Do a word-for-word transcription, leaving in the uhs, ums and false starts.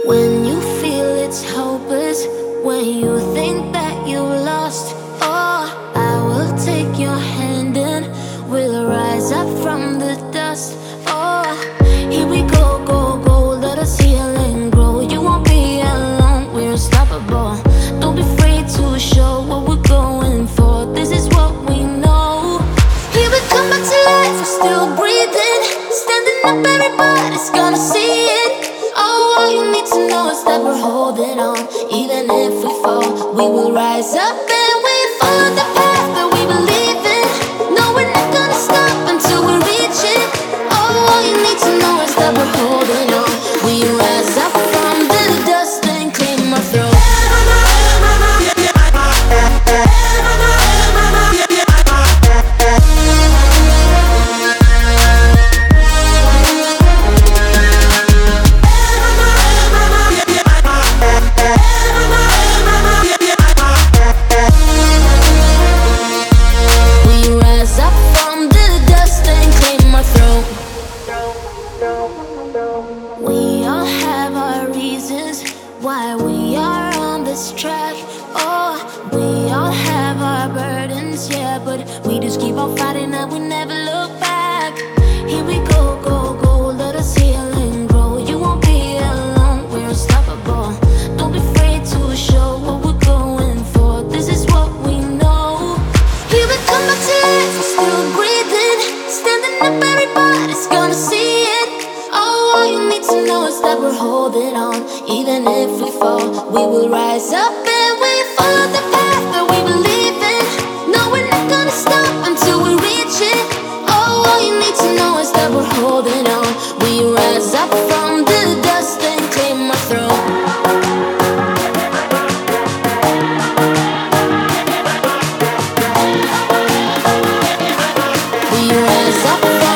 When you feel it's hopeless, when you think that you lost, oh, I will take your hand and we'll rise up from the dust. Oh, here we go, go, go, let us heal and grow. You won't be alone, we're unstoppable. Don't be afraid to show what we're going for. This is what we know. Here we come back to life, we're still breathing. Standing up, everybody's gonna see it. Oh, all you need to know is that we're holding on. Even if we fall, we will rise up and we follow the path that we believe in. No, we're not gonna stop until we reach it. Oh, all you need to know is that we're holding on. We rise up from the dust and clean my throat. We all have our reasons why we are on this track. Oh, we all have our burdens, yeah, but we just keep on fighting and we never look back. Here we go, go, go, let us heal and grow. You won't be alone, we're unstoppable. Don't be afraid to show what we're going for. This is what we know. Here we come back to life, we're still breathing. Standing up, everybody's gonna see it. Oh, all you need to know is that we're holding on. Even if we fall, we will rise up and we follow the path that we believe in. No, we're not gonna stop until we reach it. Oh, all you need to know is that we're holding on. We rise up from the dust and clear my throat. We rise up.